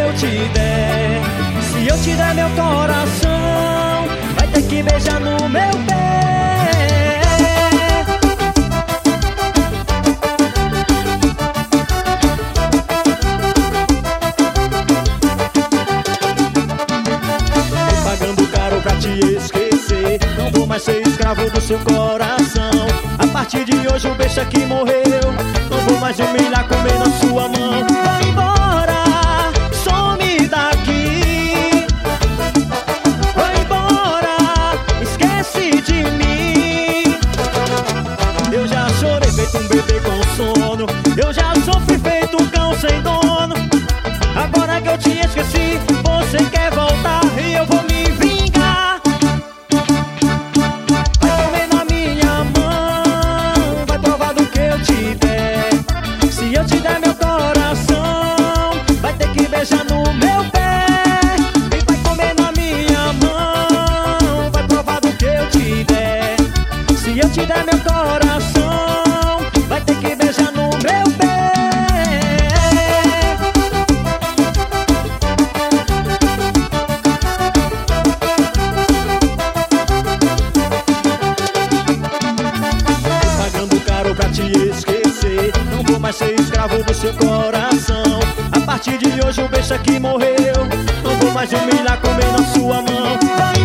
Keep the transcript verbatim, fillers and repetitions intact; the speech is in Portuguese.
eu te der. Se eu te der meu coração, vai ter que beijar no meu pé. Tô pagando caro pra te esquecer, não vou mais ser escravo do seu coração. A partir de hoje o beijo aqui morreu, não vou mais humilhar comendo a sua mão. Vai embora, some daqui. Vai embora, esquece de mim. Eu já chorei feito um bebê com sono, eu já sofri feito um cão sem dono. Agora que eu te esqueci, você quer voltar e eu vou me vingar. Vai comer na minha mão, vai provar do que eu te der. Se eu te der meu coração, vai ter que beijar no meu pé. E vai comer na minha mão, vai provar do que eu te der. Se eu te der meu coração, vai ter que beijar no meu pé. Pra te esquecer, não vou mais ser escravo do seu coração. A partir de hoje o beijo aqui morreu, não vou mais humilhar comendo a sua mão.